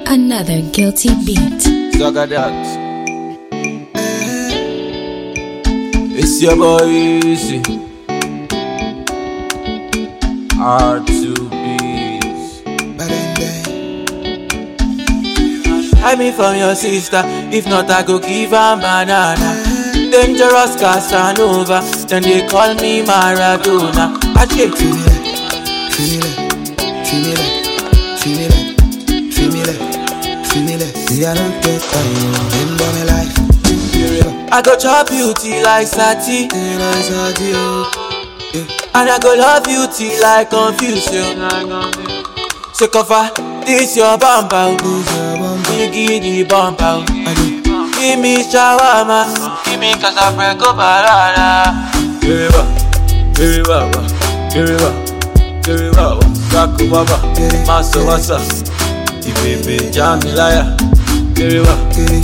Another guilty beat. Zaga that. It's your boy Easy. R2Bs. Hide me from your sister. If not, I go give her banana. Dangerous Casanova. Then they call me Maradona. I take Feel me like, see I don't get time, remember my life. I go chop you till like Sati. And I go love you till I confuse you. So cover this your bumper. You give the bumper. Give me shawarma. Give me Casablanca banana. Give it up. Kaku baba. Masa wasa. Baby, Jamilaya. Give it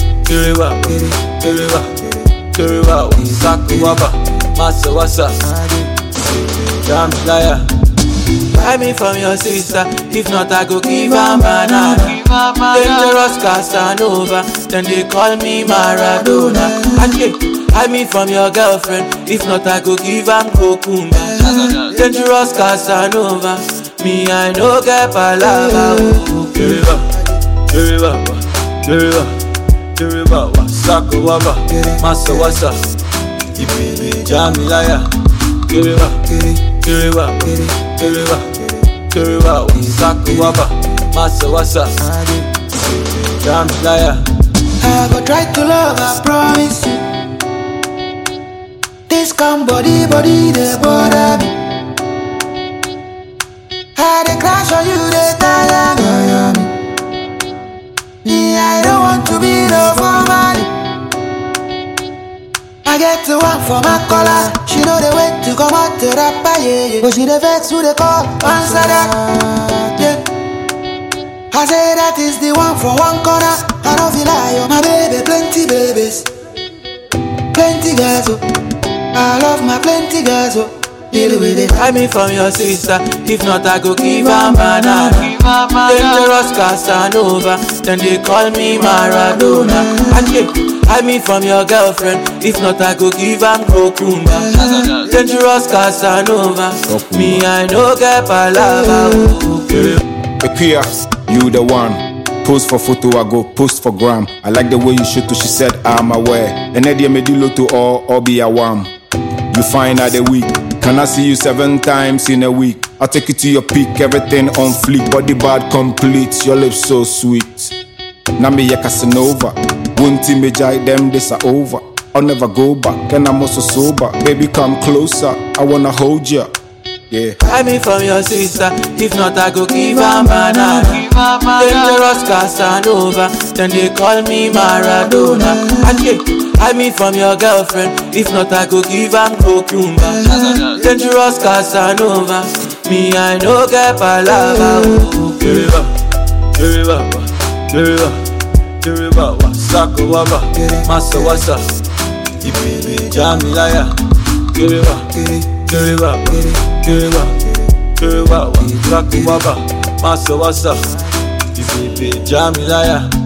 up. Kaku baba. Masa wasa. Jamilaya. Buy me from your sister. If not, I go give her banana. Dangerous Casanova. Then they call me Maradona. Hide me from your girlfriend. If not, I go give her cucumber. Dangerous Casanova. Me, I no get palava. Give it up. Sako waba. Masa wasa. Baby, Jamilaya. Give it up. Sako waba. Masa wasa. Jamilaya. I go try to love, I promise you. This come body, they bother me. I dey crash on you, they tire me. Me, I don't want to be no for money. I get to one for my collar. She know the way to come out to rapper, yeah. But she the vex who they call, answer that, yeah. I say that is the one from one corner. I don't feel like my baby, plenty babies, plenty girls, oh. I love my plenty girls, oh. Deal with it. Hide me from your sister. If not, I go give her banana. Dangerous Casanova. Then they call me Maradona. Hide me from your girlfriend. If not, I go give her cucumber. Dangerous Casanova. Me, I no get palava. Equia, you the one. Post for photo, I go post for gram. I like the way you shoot to, she said I'm aware. And Eddie Medilo to all be a wham. You find out the week. Can I see you 7 times in a week? I'll take you to your peak, everything on fleek. Body bad complete, your lips so sweet. Nami ya Casanova. Won't me jai them, this are over. I'll never go back, and I'm also sober. Baby, come closer, I wanna hold ya. Yeah. Hide me from your sister. If not, I go give her banana. Dangerous Casanova. Then they call me Maradona. Hide me from your girlfriend. If not, I go give her cucumber. Dangerous Casanova. Me, I no get palava. Give it up. Sako waba. Masa wasa. Baby, Jamilaya. Give it up. Sako waba. Masa wasa. Baby, Jamilaya.